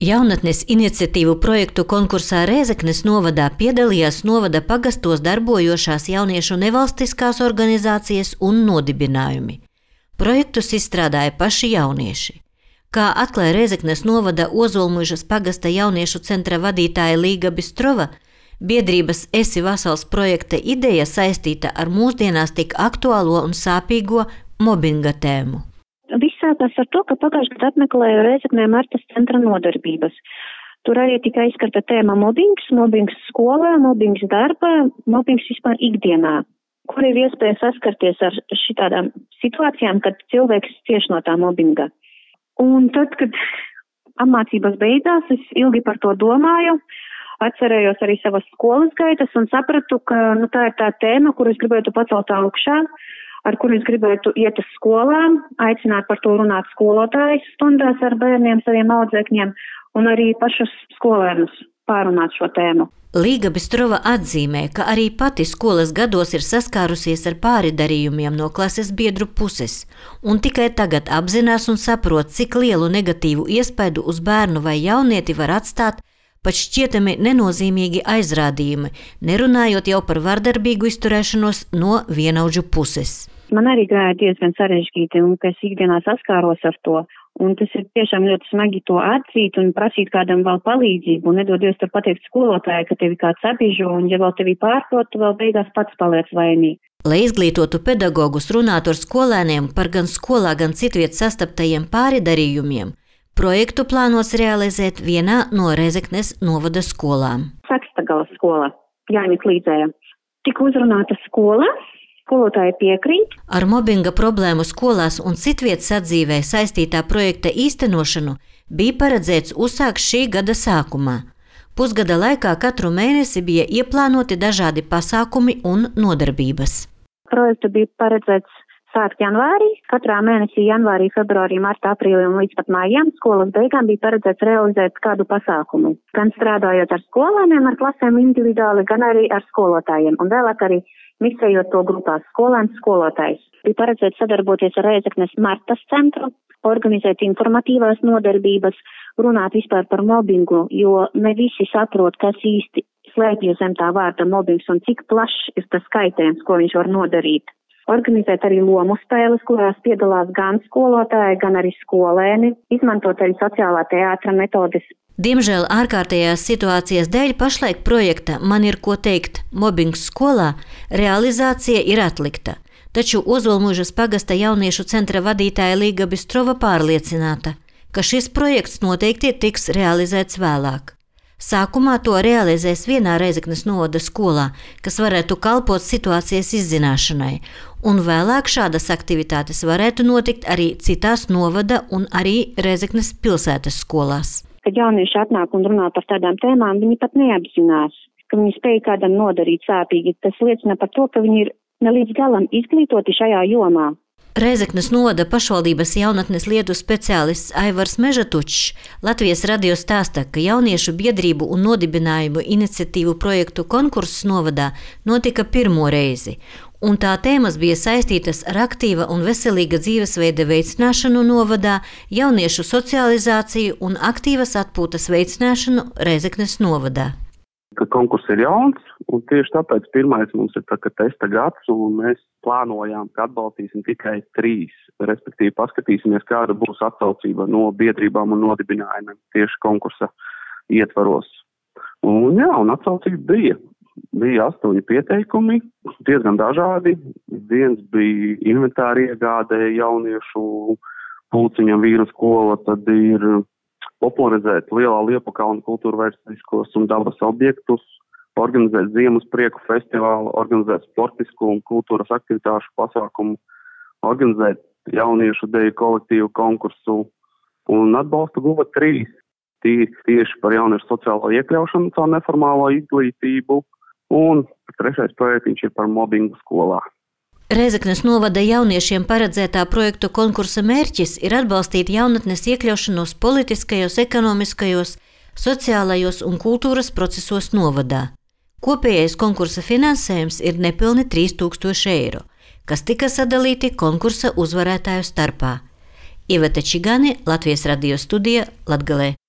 Jaunatnes iniciatīvu projektu konkursā Rēzeknes novadā piedalījās novada pagastos darbojošās jauniešu nevalstiskās organizācijas un nodibinājumi. Projektus izstrādāja paši jaunieši. Kā atklāja Rēzeknes novada Ozolmuižas pagasta jauniešu centra vadītāja Līga Bistrova, biedrības Esi Vasals projekta ideja saistīta ar mūsdienās tik aktuālo un sāpīgo mobbinga tēmu. Viss sākās ar to, ka pagājušajā gadā apmeklēju Rēzeknē Martas centra nodarbības. Tur arī tika izskarta tēma mobbings skolā, mobbings darbā, mobbings vispār ikdienā, kur ir iespēja saskarties ar šitādām situācijām, kad cilvēks cieš no tā mobbinga. Un tad, kad apmācības beidzās, es ilgi par to domāju, atcerējos arī savas skolas gaitas un sapratu, ka tā ir tā tēma, kuru es gribētu pacelt augšā, ar kuru es gribētu iet uz skolām, aicināt par to runāt skolotājas stundās ar bērniem, saviem audzēkņiem un arī pašus skolēnus pārunāt šo tēmu. Līga Bistrova atzīmē, ka arī pati skolas gados ir saskārusies ar pāridarījumiem no klases biedru puses, un tikai tagad apzinās un saprot, cik lielu negatīvu iespaidu uz bērnu vai jaunieti var atstāt pat šķietami nenozīmīgi aizrādījumi, nerunājot jau par vardarbīgu izturēšanos no vienaudžu puses. Man arī gāja diezgan sarežģīti, un ka es ikdienā saskāros ar to. Un tas ir tiešām ļoti smagi to atzīt un prasīt kādam vēl palīdzību. Un nedodies tur pateikt skolotājai, ka tevi kāds apiežo, un ja vēl tevi pārprot, tu vēl beigās pats paliec vainīgs. Lai izglītotu pedagogus runāt ar skolēniem par gan skolā, gan citviet sastaptajiem pāridarījumiem, projektu plānos realizēt vienā no Rēzeknes novada skolām. Sakstagala skola, Jāņa Klīdzēja. Tika uzrunāta skola. Skolotāji piekrīt. Ar mobbinga problēmu skolās un citviet sadzīvē saistītā projekta īstenošanu bija paredzēts uzsākt šī gada sākumā. Pusgada laikā katru mēnesi bija ieplānoti dažādi pasākumi un nodarbības. Projektu bija paredzēts sākt janvārī. Katrā mēnesī janvārī, februārī, martā, aprīlī un līdz pat mājām skolas beigām bija paredzēts realizēt kādu pasākumu. Gan strādājot ar skolēniem, ar klasēm individuāli, gan arī ar skolotājiem. Un vēlāk arī miksējot to grupās skolēns, skolotājs. Bija paredzēts sadarboties ar Rēzeknes Martas centru, organizēt informatīvās nodarbības, runāt vispār par mobbingu, jo ne visi saprot, kas īsti slēpjas zem tā vārda mobbings un cik plašs ir tas kaitējums, ko viņš var nodarīt. Organizēt arī lomu spēles, kurās piedalās gan skolotāji, gan arī skolēni, izmantot arī sociālā teātra metodes. Diemžēl ārkārtējās situācijas dēļ pašlaik projekta Man ir ko teikt mobbings skolā realizācija ir atlikta, taču Ozolmuižas pagasta jauniešu centra vadītāja Līga Bistrova pārliecināta, ka šis projekts noteikti tiks realizēts vēlāk. Sākumā to realizēs vienā Rēzeknes novada skolā, kas varētu kalpot situācijas izzināšanai, un vēlāk šādas aktivitātes varētu notikt arī citās novada un arī Rēzeknes pilsētas skolās. Kad jaunieši atnāk un runā par tādām tēmām, viņi pat neapzinās, ka viņi spēj kādam nodarīt sāpīgi. Tas liecina par to, ka viņi ir ne līdz galam izglītoti šajā jomā. Rēzeknes novada pašvaldības jaunatnes lietu speciālists Aivars Mežatučs Latvijas radio stāsta, ka jauniešu biedrību un nodibinājumu iniciatīvu projektu konkurss novadā notika pirmo reizi, un tā tēmas bija saistītas ar aktīva un veselīga dzīvesveida veicināšanu novadā, jauniešu socializāciju un aktīvas atpūtas veicināšanu Rēzeknes novadā. Ka konkurss ir jauns, un tieši tāpēc pirmais mums ir testa gads, un mēs plānojām, ka atbalstīsim tikai 3, respektīvi paskatīsimies, kāda būs atsaucība no biedrībām un nodibinājumiem tieši konkursa ietvaros. Un atsaucība bija. Bija 8 pieteikumi, diezgan dažādi. Viens bija inventāri iegādē jauniešu pulciņam vīru skola, tad ir popularizēt Lielā Liepakalna kultūra vēsturiskos un dabas objektus, organizēt Ziemas prieku festivālu, organizēt sportisku un kultūras aktivitāšu pasākumu, organizēt jauniešu deju kolektīvu konkursu un atbalstu guva 3. Tieši par jauniešu sociālo iekļaušanu caur neformālo izglītību un 3. projektiņš ir par mobbingu skolā. Rēzeknes novada jauniešiem paredzētā projektu konkursa mērķis ir atbalstīt jaunatnes iekļaušanos politiskajos, ekonomiskajos, sociālajos un kultūras procesos novadā. Kopējais konkursa finansējums ir nepilni 3000 eiro, kas tika sadalīti konkursa uzvarētāju starpā. Iveta Čigani, Latvijas radio studija, Latgalē.